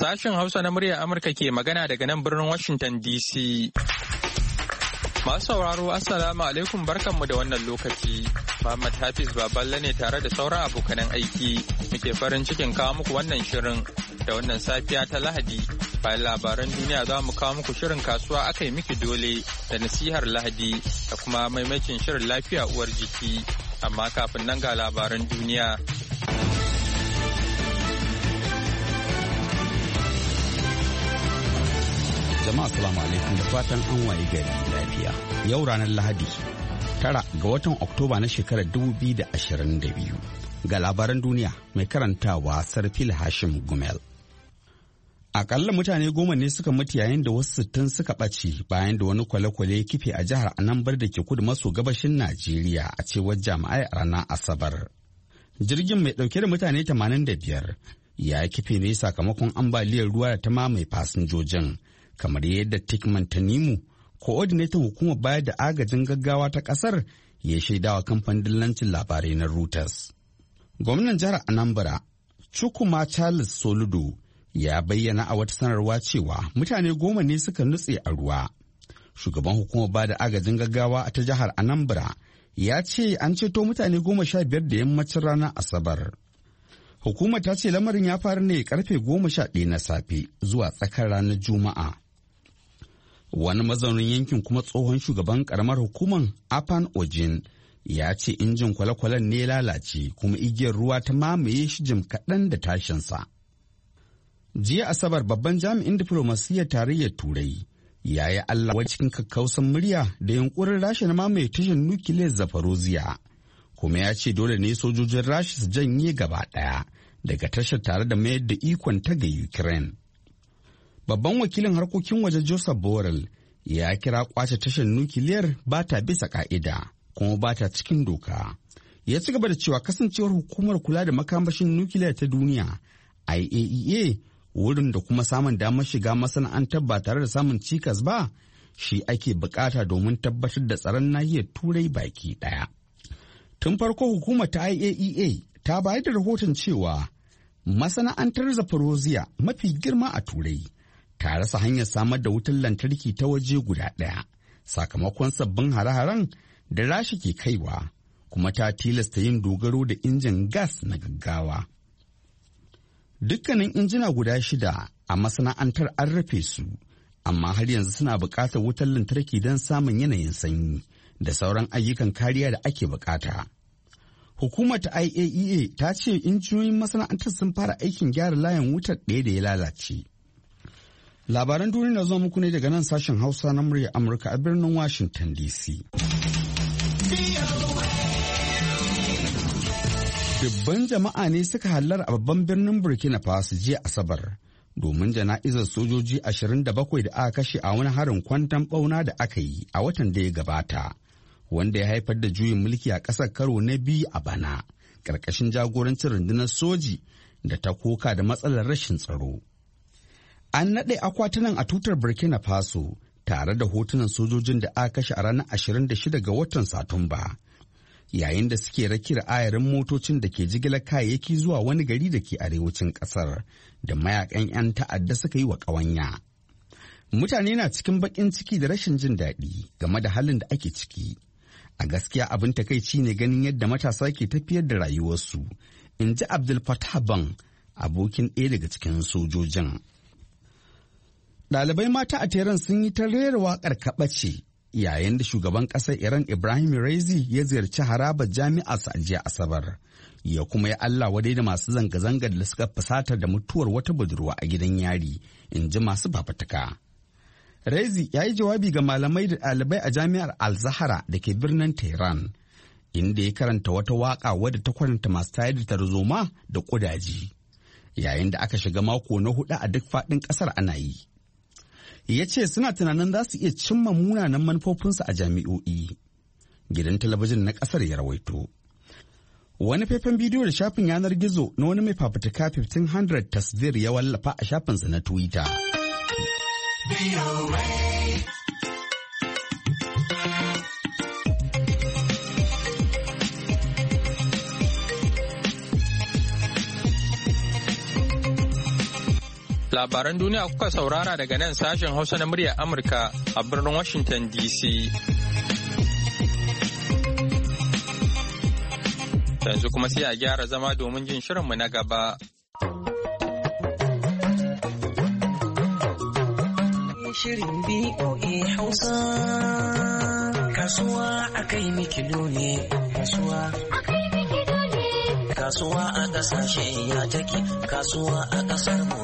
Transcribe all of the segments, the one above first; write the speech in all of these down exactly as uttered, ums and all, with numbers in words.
Sashen Hausa na muryar Amurka ke magana daga nan birnin Washington D C. Masu sauraro Assalamu alaikum barkanmu da wannan lokaci. Muhammad Hafiz Baballe ne tare da sauran abokanan aiki. Muke farin cikin kawo muku wannan shirin da wannan safiya ta Lahadi. Bayan labaran duniya za mu kawo muku shirin kasuwa aka yi miki dole da nasihar Lahadi da kuma maimacin shirin lafiya uwar jiki. Amma kafin nan ga labaran duniya. Jama'a assalamu alaikum da fatan an waye gari lafiya. Yau ranar Lahadi tara ga watan Oktoba na shekarar dubu biyu da ashirin da biyu. Ga labaran duniya mai karantawa Sarfil Hashim Gumel. Akalla mutane goma ne suka mutu yayin da wasu sittin suka ɓace bayan da wani kwale-kwale ya kife a jihar Anambra da ke kudu maso gabashin Najeriya a cewar jami'ai a ranar Asabar. Jirgin mai ɗauke da mutane tamanin da biyar ya kife ne sakamakon ambaliyar ruwa da ta mamaye fasinjojin. Kamar yadda Tikman Tanimu, coordinator hukumar bayar da agajin gaggawa ta kasar, ya shaidawa kamfanin dillancin labarai na Reuters. Gwamnan jihar Anambra, Chukwuma Charles Soludo, ya bayyana a wata sanarwa cewa mutane goma ne suka nutse a ruwa. Shugaban hukumar bayar da agajin gaggawa ta jihar Anambra ya ce an ceto mutane goma sha biyar da yammacin ranar Asabar. Hukumar ta ce lamarin ya faru ne karfe goma sha ɗaya na safe zuwa tsakar ranar Juma'a. Wani mazaunin yankin kuma tsohon shugaban karamar hukumar Afan Ojin ya ce injin kwale-kwalen ne lalace kuma igiyar ruwa ta mamaye shi jim kaɗan da tashinsa. Jiya Asabar babban jami'in diflomasiyyar tarayyar Turai ya yi Allah wa cikin kakkausan murya da yunkurin Rasha na mamaye tashar nukiliyar Zaporozhye, kuma ya ce dole ne sojojin Rasha su janye gaba ɗaya daga tashar tare da mayar da ikon ta ga Ukraine. Babban wakilin harkokin waje Joseph Borrell ya kira kwace tashar nukiliyar ba ta bisa ka'ida kuma ba ta cikin doka. Ya ci gaba da cewa kasancewar hukumar kula da makamashin nukiliya ta duniya I A E A wurin da kuma samun damar shiga masana'antar ba tare da samun cikas ba shi ake bukata domin tabbatar da tsaron nahiyar Turai baki daya. Tun farko hukumar ta I A E A ta bayar da rahoton cewa masana'antar Zaporozhye mafi girma a Turai ta rasa hanyar samar da wutar lantarki ta waje guda ɗaya sakamakon sabbin hare-haren da Rasha ke kaiwa, kuma ta tilasta yin dogaro da injin gas na gaggawa. Dukkanin injina guda shida a masana'antar an rufe su, amma har yanzu suna buƙatar wutar lantarki don samun yanayin sanyi da sauran ayyukan kariya da ake buƙata. Hukumar ta I A E A ta ce injiniyoyin masana'antar sun fara aikin gyara layin wutar ɗaya da ya lalace. Labaran duniya na zuwa muku ne daga nan sashen Hausa na murya Amurka a birnin Washington D C. Dubban jama'a ne suka hallara a babban birnin Burkina Faso jiya Asabar domin jana'izar sojoji ashirin da bakwai da aka kashe a wani harin kwanton ɓauna da aka yi a watan da ya gabata, wanda ya haifar da juyin mulki a ƙasar karo na biyu a bana, ƙarƙashin jagorancin rundunar soji da ta koka da matsalar rashin tsaro. An naɗe akwatunan a tutar Burkina Faso tare da hotunan sojojin da aka kashe a ranar ashirin da shida ga watan Satumba, yayin da suke rakiyar ayarin motocin da ke jigilar kayayyaki zuwa wani gari da ke arewacin ƙasar da mayakan 'yan ta'adda suka yi wa ƙawanya. Mutane na cikin baƙin ciki da rashin jin daɗi game da halin da ake ciki. A gaskiya abin takaici ne ganin yadda matasa ke tafiyar da rayuwarsu, in ji Abdul Fattah Ban, abokin ɗaya daga cikin sojojin. Ɗalibai mata a Tehran sun yi ta rera waƙar kaɓace yayin da shugaban ƙasar Iran Ibrahim Raisi ya ziyarci harabar jami'ar a jiya Asabar, ya kuma ya Allah wadai da masu zanga-zangar da suka fusatar da mutuwar wata budurwa a gidan yari, in ji masu fafatuka. Raisi ya yi jawabi ga malamai da ɗalibai a jami'ar Al-Zahra da ke birnin Tehran, inda ya karanta wata waƙa wadda ta kwatanta masu tayar da tarzoma da ƙudaji, yayin da aka shiga mako na huɗu a duk faɗin ƙasar ana yi. Ya ce suna tunanin za su iya cimma munanan manufofinsu a jami'o'i. Gidan talabijin na ƙasar ya rawaito. Wani faifan bidiyo da shafin yanar gizo na wani mai fafutuka fifteen hundred tasvir ya wallafa a shafinsa na Twitter. Labaran duniya kuka saurara daga nan sashen Hausa na muryar Amurka a birnin Washington D C. Yanzu kuma sai a gyara zama domin jin shirinmu na gaba. Shirin B O A Hausa. Kasuwa akai mikilo ne. Kasuwa akai mikilo ne. Kasuwa a kasashe ya take. Kasuwa a kasar mu.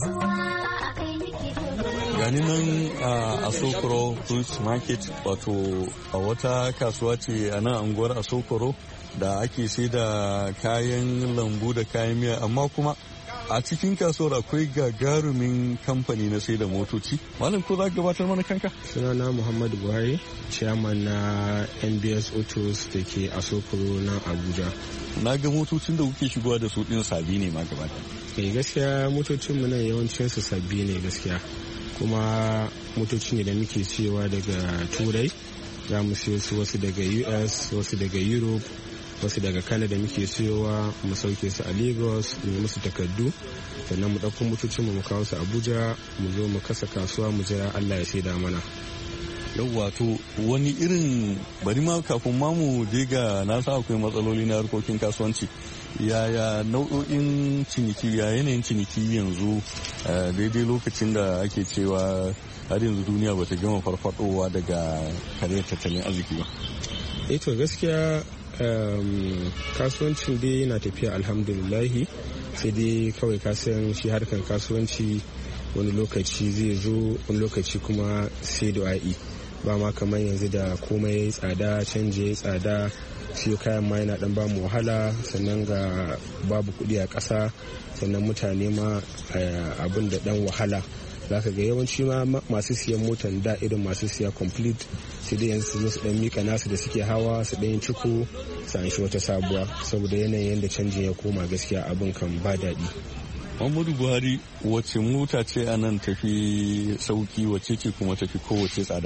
Gani nan a Asokoro Fruit Market, wato a wata kasuwa ce a nan anguwar Asokoro da ake sai da kayan lambu da kayan miya, amma kuma a cikin kasuwar akwai gagarumin kamfani na sai da motoci. Malam, ko za ka gabatar mana kanka? Sunana Muhammadu Buhari, chairman na N B S Autos da ke Asokoro na Abuja. Na ga motocin da kuke shigowa da su din sabi ne ma gaba ɗaya. Eh gaskiya motocin mu nan yawancin su sabbi ne gaskiya. Kuma motoci ne da muke siyowa daga Turai. Za mu siyo su wasu daga U S, wasu daga Europe, wasu daga Canada muke siyowa, mu sauke su a Lagos, mu musu takardu, sannan mu ɗauko motocin mu kawo su Abuja, mu zo mu kasa kasuwa mu jira Allah ya saida mana. Yau wato wani irin, bari ma kafin ma mu je ga, na sa akwai matsaloli na harkokin kasuwanci, yaya nau'o'in ciniki, ya yanayin ciniki yanzu daidai lokacin da ake cewa har yanzu duniya bata gama farfadowa daga kariyar tattalin arziki ba? Eh to gaskiya Um, kasuwancin dai yana tafiya alhamdulillahi, sai dai kawai kasan shi harkar kasuwanci wani lokaci zai zo, wani lokaci kuma sai du'a'i. Ba ma kamar yanzu da komai ya yi tsada, canji ya yi tsada, siyo kayan ma yana dan bamu wahala, sannan ga babu kuɗi a ƙasa, sannan mutane ma abin da dan wahala. Za ka ga yawanci ma masu siyan motan da irin masu siya complete sai dai yanzu su zo su dan mika nasu da suke hawa su dan ciko su an shi wata sabuwa, saboda yanayin yadda canjin ya koma gaskiya abin kan ba daɗi. Muhammadu Buhari, wace mota ce a nan tafi sauki, wace ce kuma tafi kowace tsada?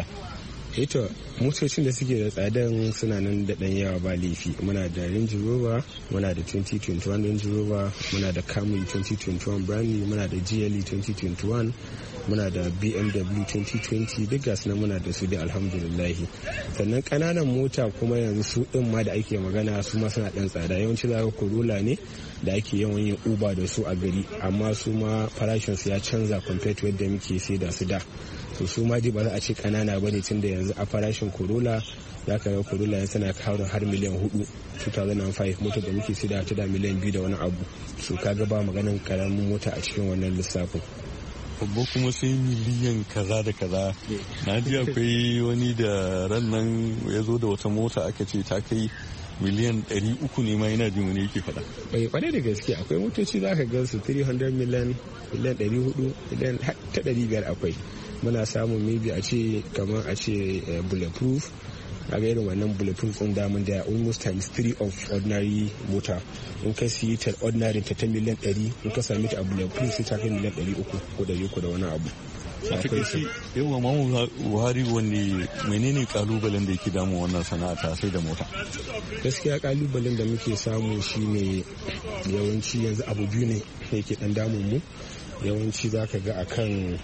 Ito motocin da suke da tsadan suna nan da ɗan yawa ba laifi. Muna da Range Rover, muna da twenty twenty-one Range Rover, muna da Camry twenty twenty-one brand new, muna da G L E twenty twenty-one, muna da B M W twenty twenty, duk gasu nan muna da su da alhamdulillahi. Sannan kananan mota kuma yanzu su din ma da ake magana su ma suna dan tsada. Yawanci za ka Corolla ne da ake yawan yin Uber da su a gari, amma su ma farashin su ya canza compared to yadda muke sai da su da. To su ma dai ba za a ce kanana ba ne, tun da yanzu a farashin Corolla za ka ga Corolla yanzu tana kawo har miliyan hudu two thousand five, motar da muke sai da ta da miliyan biyu da wani abu. So ka ga ba maganin karamin mota a cikin wannan lissafin. Babba kuma sai miliyan kaza da kaza. Na ji akwai wani da ran nan ya zo da wata mota aka ce ta kai miliyan ɗari uku ne ma, yana jin wani yake faɗa. Bai kwarai da gaske akwai motoci za ka gan su three hundred million, miliyan ɗari hudu, miliyan ta ɗari biyar akwai. Muna samun maybe a ce kamar a ce bulletproof, a ga irin wannan bulletproof din damun da almost times three of ordinary mota. In ka siyi ta ordinary ta ta miliyan ɗari, in ka sami ta a bulletproof sai ta kai miliyan ɗari uku ko ɗari uku da wani abu. akwai su. Yawa Mamu Buhari, wani menene kalubalen da yake damu wannan sana'a ta sai da mota? Gaskiya kalubalen da muke samu shine yawanci yanzu abu biyu ne yake dan damun mu. Yawanci za ka ga akan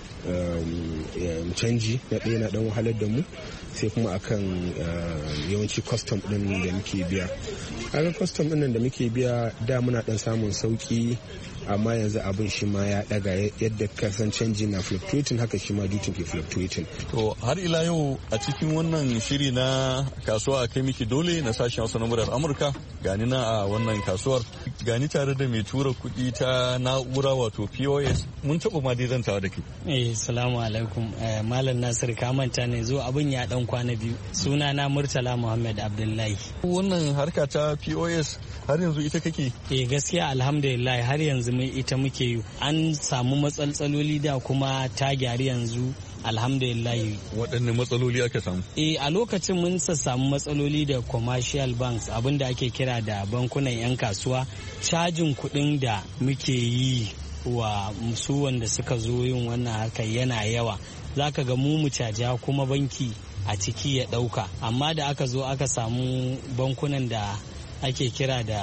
canji na ɗaya na ɗan wahalar da mu, sai kuma akan yawanci custom ɗin da muke biya. Kaga custom ɗin da muke biya da muna ɗan samun sauki, amma yanzu abin shi ma ya daga yadda kasan canji na fluctuating, haka shi ma duty ke fluctuating. To har ila yau a cikin wannan shiri na kasuwa a kai miki dole na sashen Hausa na murar Amurka, gani na a wannan kasuwar, gani tare da mai tura kuɗi ta na'ura wato P O S. Mun taɓa ma dai zantawa da ke. Eh, salamu alaikum. Malam Nasir ka manta ne, zo abin ya dan kwana biyu. Suna na Murtala Muhammad Abdullahi. Wannan harka ta P O S har yanzu ita kake? Eh, gaskiya alhamdulillah har yanzu mai ita muke yi. An samu matsaltsaloli da kuma ta gyari yanzu alhamdulillah. Waɗanne matsaloli aka samu? Eh, a lokacin mun samu matsaloli da commercial banks, abinda ake kira da bankunan 'yan kasuwa. Cajin kuɗin da muke yi wa su wanda suka zo yin wannan harkar yana yawa. Zaka ga mu mu caja kuma banki a ciki ya ɗauka. Amma da aka zo aka samu bankunan da ake kira da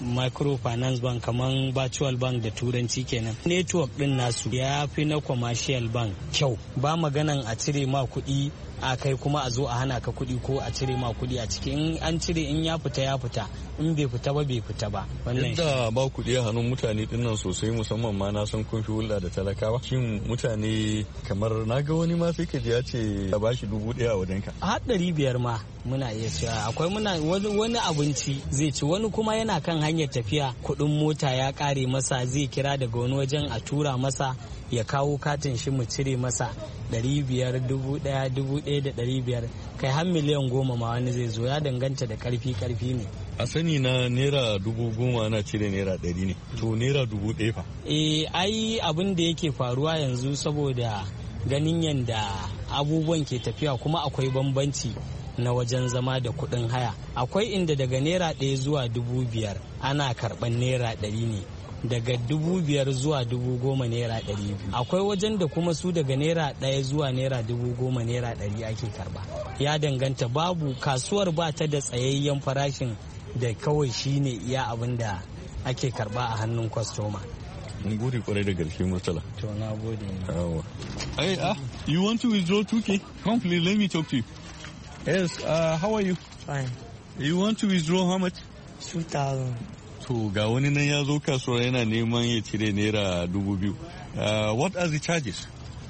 microfinance bank kamar virtual bank da turanci kenan. Network din nasu ya fi na commercial bank kyau. Ba maganan a cire ma kuɗi a kai kuma a zo a hana ka kuɗi ko a cire ma kuɗi a ciki. In an cire in ya fita ya fita, in bai fita ba bai fita ba. Wannan yadda ba kuɗi a hannun mutane dinnan sosai, musamman ma na san kun fi hulɗa da talakawa. Shin mutane kamar na ga wani ma sai ka ji ya ce ya bashi dubu ɗaya a wajenka. Har ɗari biyar ma muna iya cewa akwai muna wani abinci zai ci, wani kuma yana kan hanyar tafiya kuɗin mota ya ƙare masa, zai kira daga wani wajen a tura masa ya kawo katin shi mu cire masa ɗari biyar, dubu ɗaya, dubu ɗaya da ɗari biyar, kai har miliyan goma ma wani zai zo, ya danganta da karfi karfi ne. A sani na naira dubu goma ana cire naira ɗari ne, to naira dubu ɗaya fa? Eh ai abin da yake faruwa yanzu saboda ganin yadda abubuwan ke tafiya kuma akwai bambanci na wajen zama da kuɗin haya. Akwai inda daga naira ɗaya zuwa dubu biyar ana karɓar naira ɗari ne, daga dubu biyar zuwa dubu goma naira ɗari biyu. Akwai wajen da kuma su daga naira ɗaya zuwa naira dubu goma naira ɗari ake karba. Ya danganta, babu kasuwar ba ta da tsayayyen farashin da kawai shine iya abin da ake karba a hannun kwastoma. Mun gode kwarai da gaske Murtala. To na gode. Hey, ah, you want to withdraw two K? Come please, let me talk to you. Yes, uh, how are you? Fine. You want to withdraw how much? two thousand. To ga wani nan ya zo kasuwa yana neman ya cire naira dubu biyu. Uh, what are the charges?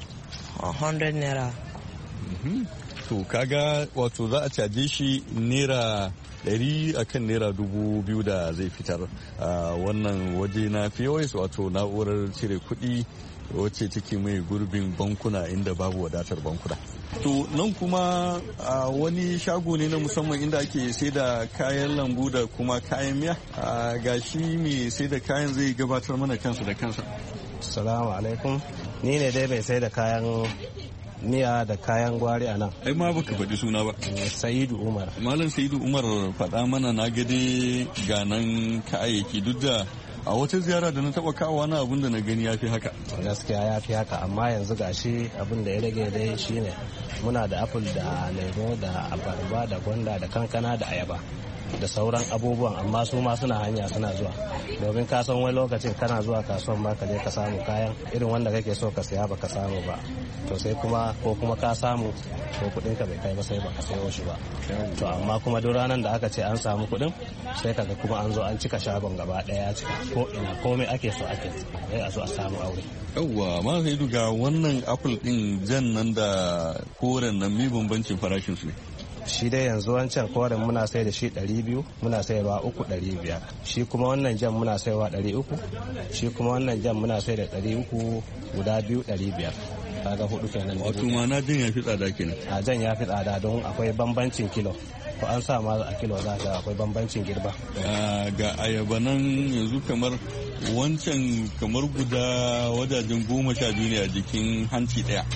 A hundred naira. Mm-hmm. To kaga wato za a caje shi naira ɗari akan naira dubu biyu da zai fitar a wannan waje na P O S, wato na'urar cire kuɗi wacce take mai gurbin bankuna inda babu wadatar bankuna. To nan kuma a wani shago ne na musamman inda ake sai da kayan lambu da kuma kayan miya. Ga shi mai sai da kayan zai gabatar mana kansa da kansa. Assalamu alaikum. Ni ne dai mai sai da kayan miya da kayan gwari a nan. Ai ma baka faɗi suna ba. Sa'idu Umar. Malam Sa'idu Umar, faɗa mana, na gade ganan kayayyaki duk da a wata ziyara da na taba kawo na abin da na gani ya fi haka. Gaskiya ya fi haka, amma yanzu gashi abin da ya rage dai shine muna da apple da lemo da abarba da gwanda da kankana da ayaba da sauran abubuwan, amma su ma suna hanya suna zuwa, domin ka san wani lokacin kana zuwa kasuwan ma ka je ka samu kayan irin wanda kake so ka saya ba ka samu ba, to sai kuma ko kuma ka samu ko kudin ka bai kai ba sai ba ka sayo shi ba. To amma kuma duk ranar da aka ce an samu kudin sai kaga kuma an zo an cika shagon gaba daya, cika ko ina komai ake so ake sai a zo a samu aure. Yawwa, ma sai duga wannan apple din jan nan da koren nan mi bambancin farashin su ne? Shi dai yanzu wancan koren muna sai da shi ɗari biyu, muna sayarwa uku ɗari biyar. Shi kuma wannan jan muna sayarwa ɗari uku, shi kuma wannan jan muna sai da ɗari uku guda biyu ɗari biyar. Kaga hudu kenan. Wato ma na jan ya fi tsada kenan. A jan ya fi tsada don akwai bambancin kilo. Ko an sa ma a kilo za ga akwai bambancin girba. Ga ayaba nan yanzu kamar wancan kamar guda wajajen goma sha biyu ne a jikin hanci daya.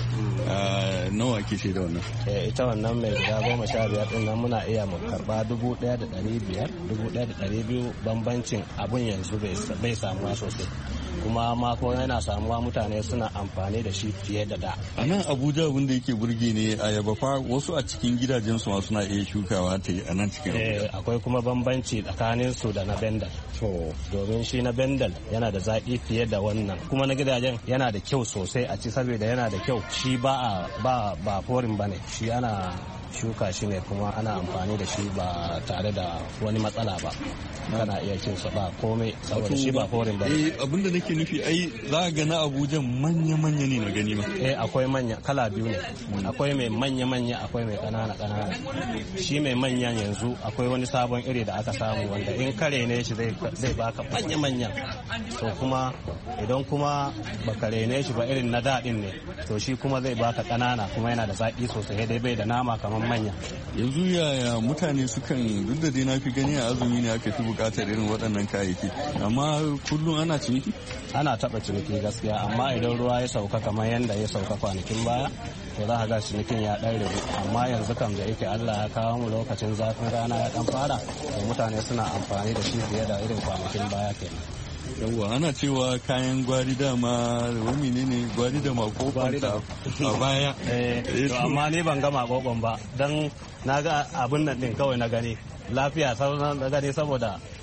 Nawa ke sai da wannan? Ita wannan mai guda goma sha biyar din nan muna iya mu karba dubu daya da dari biyar, dubu daya da dari biyu. Bambancin abun yanzu bai samuwa sosai, kuma mako yana samuwa mutane suna amfani da shi fiye da da. A nan Abuja abin da yake burge ne ayaba fa wasu a cikin gidajen su ma suna iya shukawa ta yi a nan cikin Abuja. Akwai kuma bambanci tsakanin su da na Bendal. To domin shi na Bendal yana da zaƙi fiye da wannan, kuma na gidajen yana da kyau sosai a ci saboda yana da kyau. Shi ba ba ba forin bane, shi ana shuka shi ne kuma ana amfani da shi ba tare da wani matsala ba, kana iya cin sa ba komai saboda shi ba forin ba. Eh abinda nake nufi ai za ga na Abuja manya manya ne na gani ma. Eh akwai manya kala biyu ne, akwai mai manya manya akwai mai kanana kanana. Shi mai manyan yanzu akwai wani sabon iri da aka samu wanda in kare ne shi zai zai baka manya manya, to kuma idan kuma baka rene shi ba irin na daɗin ne, to shi kuma zai baka kanana kuma yana da zaki sosai dai bai da nama kamar manya. Yanzu yaya mutane sukan, duk da dai na fi gani a azumi ne aka fi bukatar irin waɗannan kayayyaki, amma kullum ana ciniki? Ana taɓa ciniki gaskiya, amma idan ruwa ya sauka kamar yadda ya sauka kwanakin baya to za a ga cinikin ya ɗan rabu, amma yanzu kam da yake Allah ya kawo mu lokacin zafin rana ya ɗan fara, to mutane suna amfani da shi fiye da irin kwanakin baya kenan. Yawwa, ana cewa kayan gwari dama wani ne ne gwari da makokon a baya. To amma ni ban ga makokon ba, don na ga abin nan din kawai na gani lafiya sauran da gani, saboda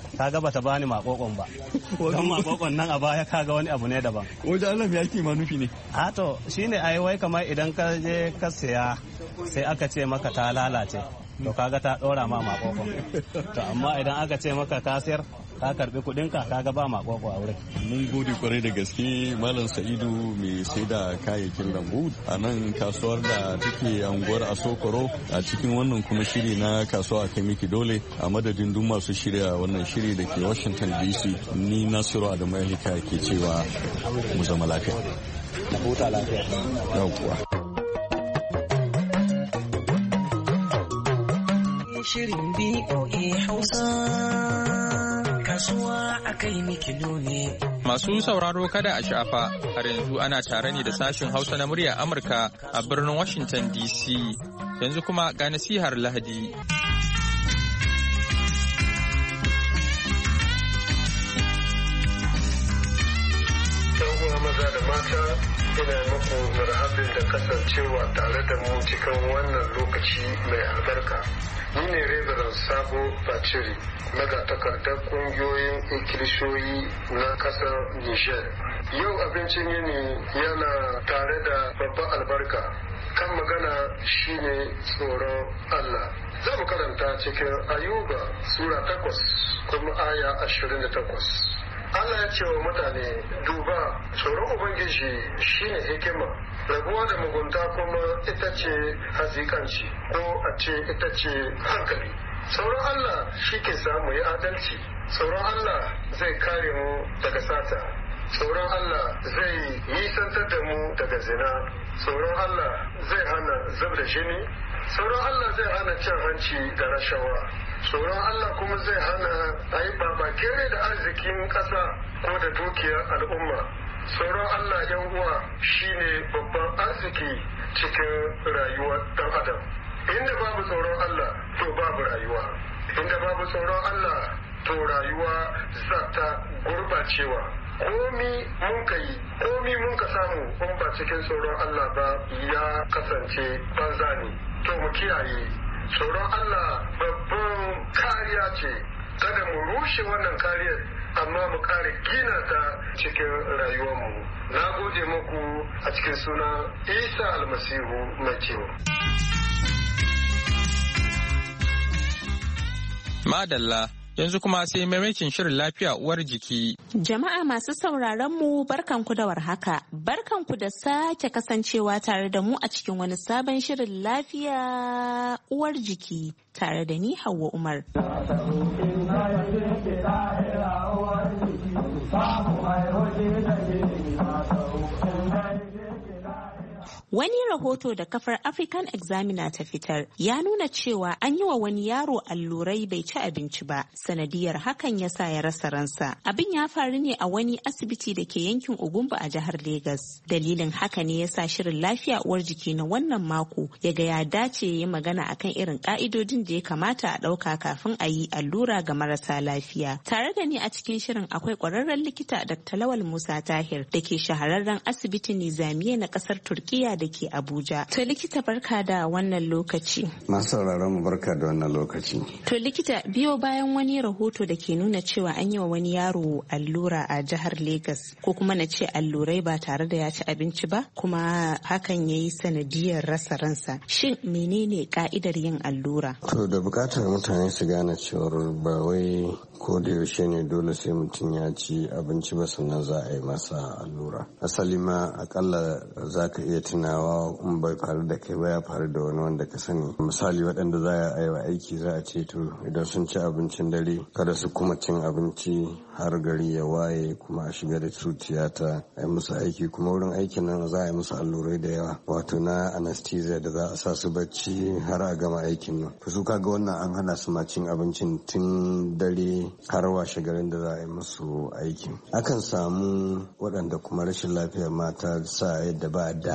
kaga bata bani makokon ba don makokon nan a baya kaga wani abu ne daban. Wajen Allah ya ke ma nufi ne? A to shine ai wai kamar idan ka je ka siya sai aka ce maka ta lalace to kaga ta dora ma makokon. To amma idan aka ce maka ka sayar ka karbi kudin ka kaga ba makoko a wurin. Mun gode kwarai da gaske Malam Sa'idu mai sai da kayayyakin lambu a nan kasuwar da take anguwar Asokoro a cikin wannan kuma shiri na kasuwa a kai miki dole a madadin duk masu shirya wannan shiri da ke Washington D C ni Nasiru Adamu Hika ke cewa mu zama lafiya. Huta lafiya. Yawwa. Shirin B O A Hausa kasuwa a kai mikilo ne. Masu sauraro kada a shafa har yanzu ana tare ne da sashin Hausa na muryar Amurka a birnin Washington D C. Yanzu kuma ga nasihar Lahadi. Yan maza da mata ina muku marhabin da kasancewa tare da mu cikin wannan lokaci mai albarka. Ni ne Reverend Sabo Baciri, magatakardar kungiyoyin ikilisiyoyi na kasar Niger. Yau abincin yini yana tare da babban albarka. Kan magana shine tsoron Allah. Za mu karanta cikin Ayuba Sura takwas kuma aya ashirin da takwas. Allah ya ce wa mutane, duba tsoron Ubangiji shine hikima, rabuwa da mugunta kuma ita ce hazikanci ko a ce ita ce hankali. Tsoron Allah shi ke samu yi adalci, tsoron Allah zai kare mu daga sata, tsoron Allah zai nisantar da mu daga zina, tsoron Allah zai hana zub da jini, tsoron Allah zai hana cin hanci da rashawa. Tsoron Allah kuma zai hana a yi babakere da arzikin ƙasa ko da dukiyar al'umma. Tsoron Allah yan uwa shine babban arziki cikin rayuwar ɗan adam. Inda babu tsoron Allah to babu rayuwa. Inda babu tsoron Allah to rayuwa za ta gurbacewa. Komi mun ka yi, komi mun ka samu in ba cikin tsoron Allah ba ya kasance banza ne. To mu kiyaye. Tsoron Allah babban kariya ce, kada mu rushe wannan kariyar amma mu kare gina ta cikin rayuwarmu. Na gode muku a cikin suna Isa Almasihu mai cewa. Madalla, yanzu kuma sai maimakin shirin lafiya uwar jiki. Jama'a masu sauraron mu barkanku da warhaka. Barkanku da sake kasancewa tare da mu a cikin wani sabon shirin lafiya uwar jiki tare da ni Hauwa Umar. Wani rahoto da kafar African Examiner ta fitar ya nuna cewa an yi wa wani yaro allurai bai ci abinci ba, sanadiyar hakan ya sa ya rasa ransa. Abin ya faru ne a wani asibiti da ke yankin Ugumba a jihar Legas. Dalilin haka ne ya sa shirin lafiya uwar jiki na wannan mako ya ga ya dace ya yi magana akan irin ka'idodin da ya kamata a ɗauka kafin a yi allura ga marasa lafiya. Tare da ni a cikin shirin akwai ƙwararren likita Doctor Lawal Musa Tahir da ke shahararren asibitin Nizamiya na ƙasar Turkiya da ke Abuja. To likita barka da wannan lokaci. Masu sauraron mu barka da wannan lokaci. To likita biyo bayan wani rahoto da ke nuna cewa an yi wa wani yaro allura a jihar Legas ko kuma na ce allurai ba tare da ya ci abinci ba kuma hakan ya yi sanadiyar rasa ransa. Shin menene ka'idar yin allura? To da bukatar mutane su gane cewar ba wai ko da yaushe ne dole sai mutum ya ci abinci ba sannan za a yi masa allura. Asali ma akalla za ka iya tunawa in bai faru da kai ba ya faru da wani wanda ka sani. Misali waɗanda za a yi wa aiki za a ce to idan sun ci abincin dare kada su kuma cin abinci har gari ya waye kuma a shiga da tiyata a yi musu aiki kuma wurin aikin nan za a yi musu allurai da yawa wato na anesthesia da za a sa su bacci har a gama aikin nan. Su kaga wannan an hana su ma cin abincin tun dare har washe garin da za a yi musu aikin. Akan samu waɗanda kuma rashin lafiyar mata sa yadda ba dama ma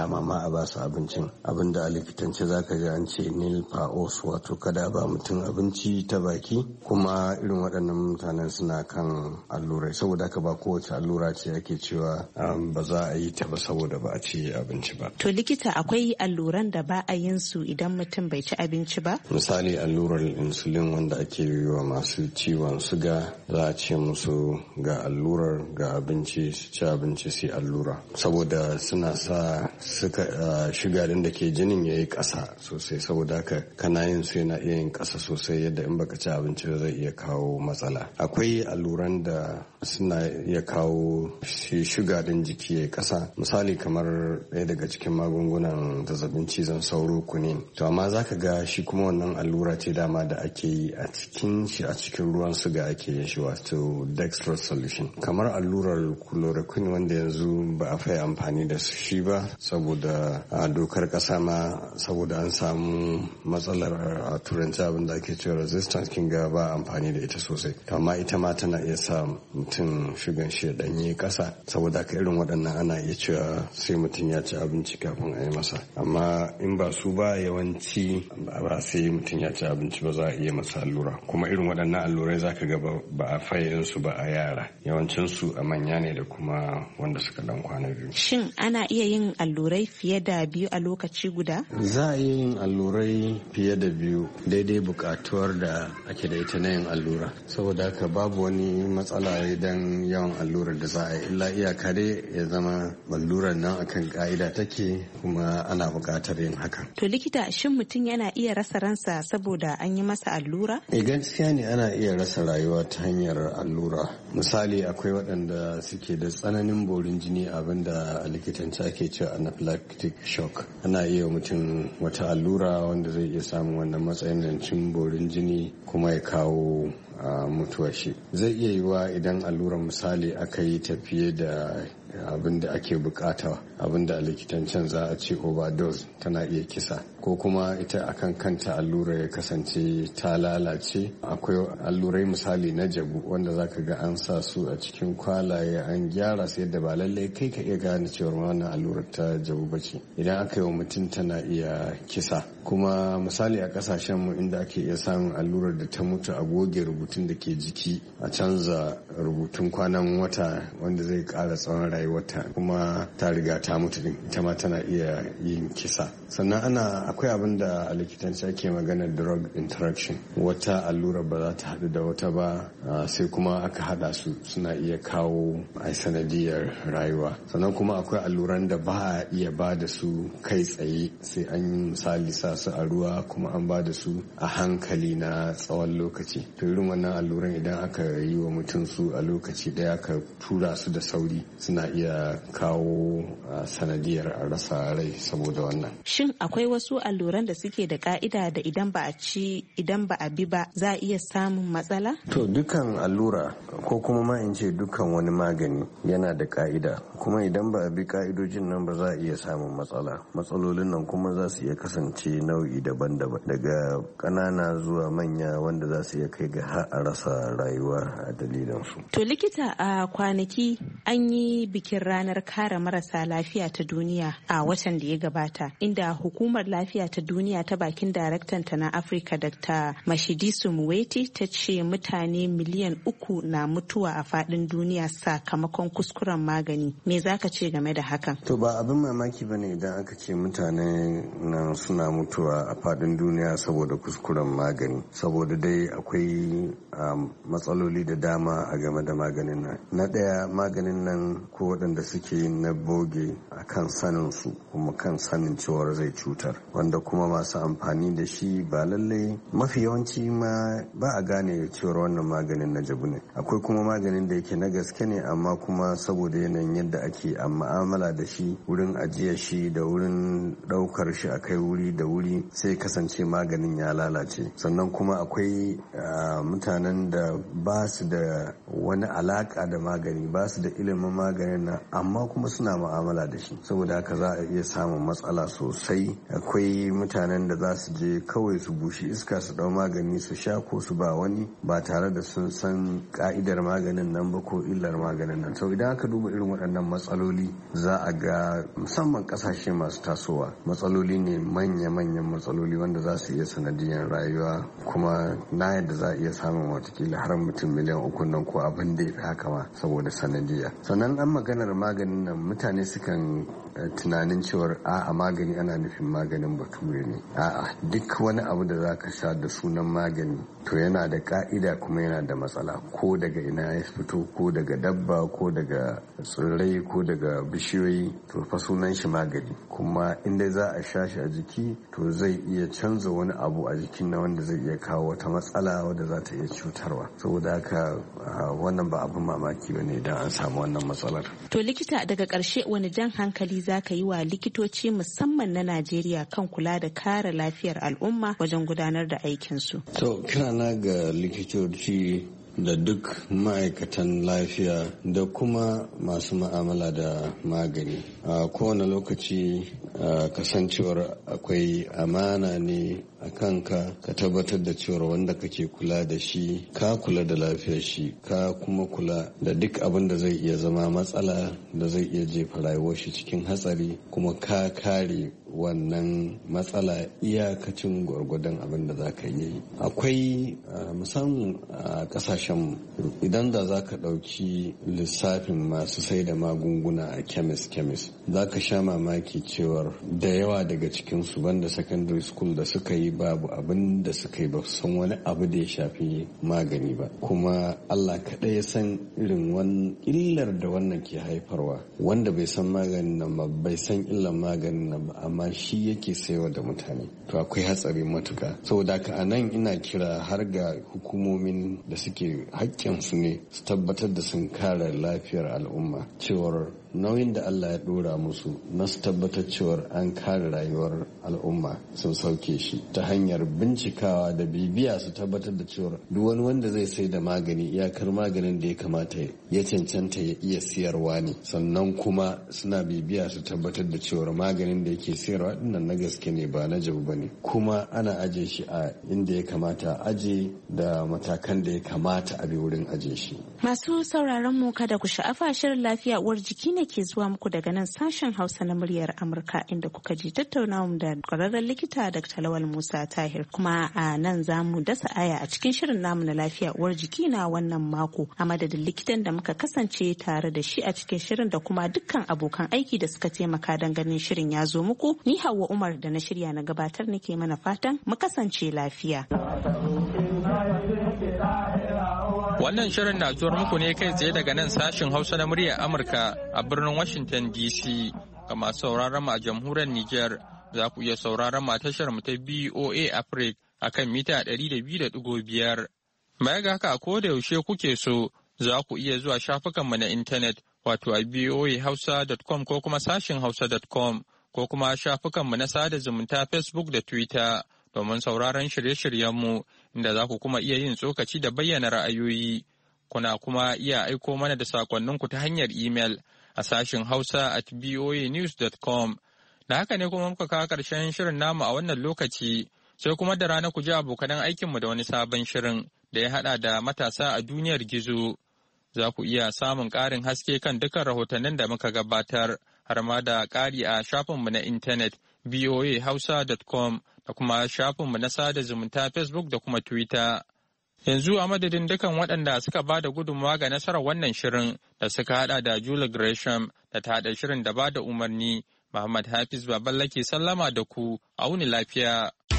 a ba su abincin. Abinda a likitance zaka ji an ce nil paos, wato kada ba mutum abinci ta baki, kuma irin waɗannan mutanen suna kan allurai, saboda haka ba kowace allura ce ake cewa ba za a yi ta ba saboda ba a ci abinci ba. To likita, akwai alluran da ba a yin su idan mutum bai ci abinci ba? Misali allurar insulin wanda ake yi wa masu ciwon suga, za a ce musu ga allurar ga abinci, su ci abinci su allura, saboda suna sa suka shiga din da ke jinin ya yi ƙasa sosai, saboda haka kana yin su yana iya yin ƙasa sosai yadda in baka ci abinci ba zai iya kawo matsala. Akwai alluran da suna iya kawo shi shuga din jiki ya ƙasa, misali kamar ɗaya daga cikin magungunan zazzabin cizon sauro kunin. To amma zaka ga shi kuma wannan allura ce dama da ake yi a cikin shi a cikin ruwan suga ake yin shi, wato dextrose solution. Kamar allurar chloroquine wanda yanzu ba a fai amfani da shi ba saboda a dokar ƙasa ma, saboda an samu matsalar a turanci abin da ake cewa resistance, kin ga ba amfani da ita sosai. Amma ita ma tana iya sa mutum shugan shi ya ɗanye ƙasa, saboda ka irin waɗannan ana iya cewa sai mutum ya ci abinci kafin a yi masa. Amma in ba su ba, yawanci ba sai mutum ya ci abinci ba za a iya masa allura. Kuma irin waɗannan allurai za ka ga ba a fayin su ba a yara, yawancin su a manya ne da kuma wanda suka dan kwana biyu. Shin ana iya yin allurai fiye da biyu a lokaci guda? Za a iya yin allurai fiye da biyu daidai buƙatuwar da ake da ita na yin allura, saboda haka babu wani matsala idan yawan allurar da za a yi, illa iyaka dai ya zama allurar nan akan ka'ida take kuma ana buƙatar yin hakan. To likita, shin mutum yana iya rasa ransa saboda an yi masa allura? E gaskiya ne, ana iya rasa rayuwa ta hanyar allura. Misali akwai waɗanda suke da tsananin borin jini, abinda a likitanci ake cewa anaphylactic shock. Ana iya mutum wata allura wanda zai iya samun wannan matsanancin borin jini kuma ya kawo Uh, mutuwar shi. Zai iya yiwa idan allurar misali aka yi tafiye da abin da ake bukata, abin da a likitancen za a ce overdose, tana iya kisa, ko kuma ita akan kanta allura ya kasance ta lalace. Akwai allurai misali na jabu wanda zaka ga an sa su a cikin kwalaye an gyara su yadda ba lallai kai ka iya gane cewa wannan allurar ta jabu bace. Idan aka yi wa mutum tana iya kisa. Kuma misali a kasashen mu inda ake iya samun allurar da ta mutu a goge rubutun da ke jiki, a canza rubutun kwanan wata wanda zai kara tsawon rayuwarta, kuma ta riga ta mutu din, ita ma tana iya yin kisa. Sannan ana akwai abin da a likitanci ake magana drug interaction, wata allura ba za ta haɗu da wata ba sai kuma aka haɗa su, suna iya kawo a sanadiyar rayuwa. Sannan kuma akwai alluran da ba a iya ba da su kai tsaye, sai an yi misali sa su a ruwa kuma an ba da su a hankali na tsawon lokaci. To irin wannan alluran idan aka yi wa mutum su a lokaci ɗaya aka tura su da sauri, suna iya kawo sanadiyar rasa rai saboda wannan. Shin akwai wasu alluran da suke da ka'ida da idan ba a ci idan ba a bi ba za a iya samun matsala? To dukkan allura ko kuma ma in ce dukkan wani magani yana da ka'ida, kuma idan ba a bi ka'idojin nan ba za a iya samun matsala. Matsalolin nan kuma za su iya kasance nau'i daban-daban, daga ƙanana zuwa manya, wanda za su iya kai ga har a rasa rayuwa a dalilinsu. To likita, a kwanaki an yi bikin ranar kare marasa lafiya ta duniya a watan da ya gabata, inda hukumar lafiya ta duniya ta bakin daraktanta na Afirka Dakta Mashidiso Moeti ta ce mutane miliyan uku na mutuwa a faɗin duniya sakamakon kuskuren magani. Me za ka ce game da hakan? To ba abin mamaki bane idan aka ce mutane nan suna mutuwa a faɗin duniya saboda kuskuren magani, saboda dai akwai matsaloli da dama a game da maganin nan. Na ɗaya, maganin nan ko waɗanda suke yin na boge a kan sanin su kuma kan sanin cewar zai cutar, wanda kuma masu amfani da shi ba lallai, mafi yawanci ma ba a gane cewar wannan maganin na jabu ne. Akwai kuma maganin da yake na gaske ne, amma kuma saboda yanayin yadda ake mu'amala da shi, wurin ajiyar shi da wurin ɗaukar shi a kai wuri da wuri, sai kasance maganin ya lalace. Sannan kuma akwai mutane mutanen da ba su da wani alaka da magani, ba su da ilimin maganin nan, amma kuma suna mu'amala da shi, saboda haka za a iya samun matsala sosai. Akwai mutanen da za su je kawai su bushe iska su dau magani su sha ko su ba wani ba tare da sun san ka'idar maganin nan ba ko illar maganin nan. Sau idan aka duba irin waɗannan matsaloli za a ga musamman ƙasashe masu tasowa matsaloli ne manya-manyan matsaloli wanda za su iya sanadiyar rayuwa, kuma na yadda za a iya samun watakila har mutum miliyan uku nan ko abin da ya fi haka ma saboda sanadiyya. Sannan an maganar maganin nan mutane sukan tunanin cewar a'a magani ana nufin maganin bature ne. A'a, duk wani abu da za ka sha da sunan magani to yana da ka'ida kuma yana da matsala, ko daga ina ya fito, ko daga dabba, ko daga tsirrai, ko daga bishiyoyi, to fa sunan shi magani. Kuma inda za a sha shi a jiki to zai iya canza wani abu a jikin na wanda zai iya kawo wata matsala wadda za ta iya cutarwa. Saboda haka wannan ba abin mamaki ba ne idan an samu wannan matsalar. To likita, daga ƙarshe wani jan hankali za ka yi wa likitoci musamman na Najeriya kan kula da kare lafiyar al'umma wajen gudanar da aikinsu? To kirana ga likitoci da duk ma'aikatan lafiya da kuma masu ma'amala da magani a kowane lokaci kasancewar akwai amana ne a kanka ka tabbatar da cewar wanda kake kula da shi ka kula da lafiyar shi, ka kuma kula da duk abin da zai iya zama matsala da zai iya jefa rayuwar shi cikin hatsari, kuma ka kare wannan matsala iyakacin gwargwadon abin da za ka yi. Akwai musamman a kasashen idan da za ka ɗauki lissafin masu sai da magunguna a kemis kemis za ka sha mamaki cewar da yawa daga cikinsu banda secondary school da suka yi babu abin da suka yi ba san wani abu da ya shafi magani ba, kuma Allah kaɗai ya san irin wani illar da wannan ke haifarwa. Wanda bai san maganin nan ba bai san illar maganin nan ba, amma shi yake saiwa da mutane, to akwai hatsari matuka. Saboda haka a nan ina kira har ga hukumomin da suke haƙƙinsu ne su tabbatar da sun kare lafiyar al'umma, cewar nauyin da Allah ya dora musu na su tabbatar cewar an kare rayuwar al'umma sun sauke shi ta hanyar bincikawa da bibiya, su tabbatar da cewar duk wani wanda zai sai da magani iyakar maganin da ya kamata ya cancanta ya iya siyarwa ne, sannan kuma suna bibiya su tabbatar da cewar maganin da yake siyarwa dinnan na gaske ne ba na jabu bane, kuma ana aje shi a inda ya kamata aje da matakan da ya kamata a bi wurin aje shi. Masu sauraron mu kada ku sha'afa, shirin lafiya uwar jiki ne ke zuwa muku daga nan sashen Hausa na muryar Amurka, inda kuka ji tattaunawa da kwararren likita Dr. Lawal Musa Tahir. Kuma a nan za mu dasa aya a cikin shirin namu na lafiya uwar jiki na wannan mako, a madadin likitan da muka kasance tare da shi a cikin shirin da kuma dukkan abokan aiki da suka taimaka don ganin shirin ya zo muku. Ni Hauwa Umar da na shirya na gabatar nake mana fatan mu kasance lafiya. Wannan shirin na zuwar muku ne kai tsaye daga nan sashin Hausa na muryar Amurka a birnin Washington D C. Ga masu sauraron mu a jamhuriyar Nijar za ku iya sauraron mu a tashar mu ta B O A Africa a kan mita ɗari da biyu da ɗigo biyar. Baya ga haka, ko da yaushe kuke so za ku iya zuwa shafukanmu na intanet wato a b o a hausa dot com ko kuma sashin hausa dot com ko kuma shafukanmu na sada zumunta Facebook da Twitter domin sauraron shirye-shiryenmu, inda za ku kuma iya yin tsokaci da bayyana ra'ayoyi. Kuna kuma iya aiko mana da sakonninku ta hanyar imel a sashin hausa at b o a news dot com. Da haka ne kuma muka kawo ƙarshen shirin namu a wannan lokaci, sai kuma da rana ku ji abokanan aikinmu da wani sabon shirin da ya haɗa da matasa a duniyar gizo. Za ku iya samun ƙarin haske kan dukkan rahotannin da muka gabatar, har ma da ƙari a shafinmu na intanet b o a hausa dot com da kuma shafinmu na sada zumunta Facebook da kuma Twitter. Yanzu a madadin dukan waɗanda suka ba da gudunmawa ga nasarar wannan shirin da suka haɗa da Julie Gresham da ta haɗa shirin da ba da umarni, Muhammad Hafiz Baballa ke sallama da ku, a wuni lafiya.